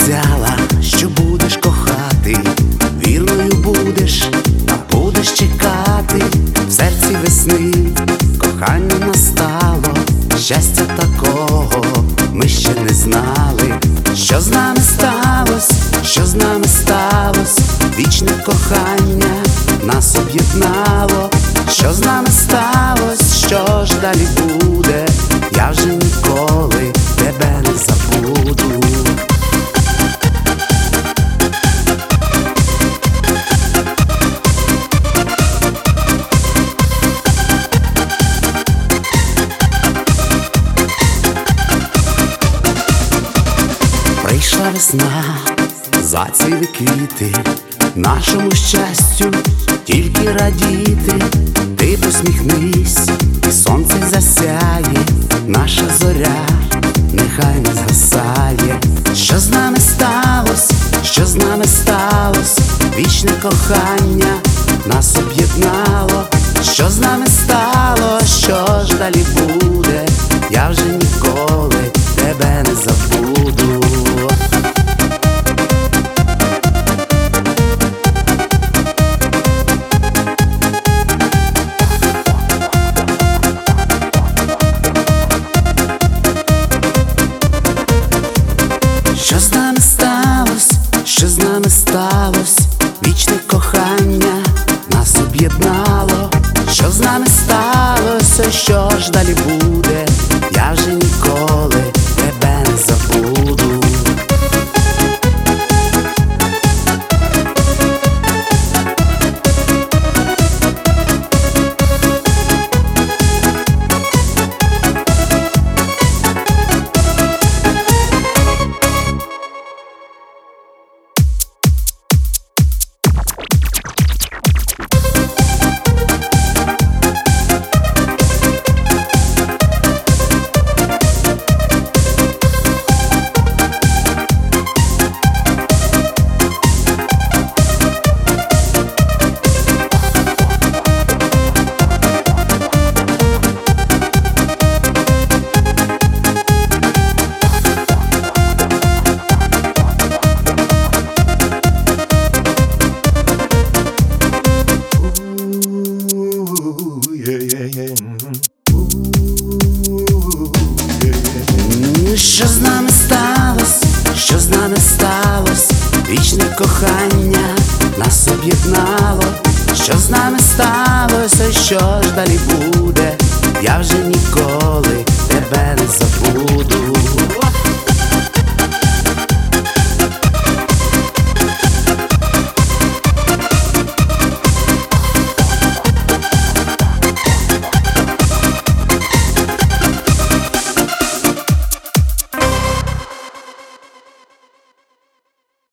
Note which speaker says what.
Speaker 1: обіцяла, що будеш кохати, вірною будеш, та будеш чекати. В серці весни кохання настало, щастя такого ми ще не знали. Що з нами сталось, що з нами сталось, вічне кохання нас об'єднало. Що з нами сталось, що ж далі буде, я вже ніколи тебе не забуду. Прийшла весна, зацвіли квіти, нашому щастю тільки радіти. Ти посміхнись, і сонце засяє, наша зоря нехай не згасає. Що з нами сталось, що з нами сталось, вічне кохання нас об'єднало. Що з нами стало, що ж далі буде, я вже ніколи тебе не забуду. Що з нами сталось, що з нами сталось, вічне кохання нас об'єднало. Що з нами сталося, що ж далі буде, я вже ніколи тебе не забуду. Що з нами сталось, що з нами сталось, вічне кохання нас об'єднало. Що з нами сталося, що ж далі буде, я вже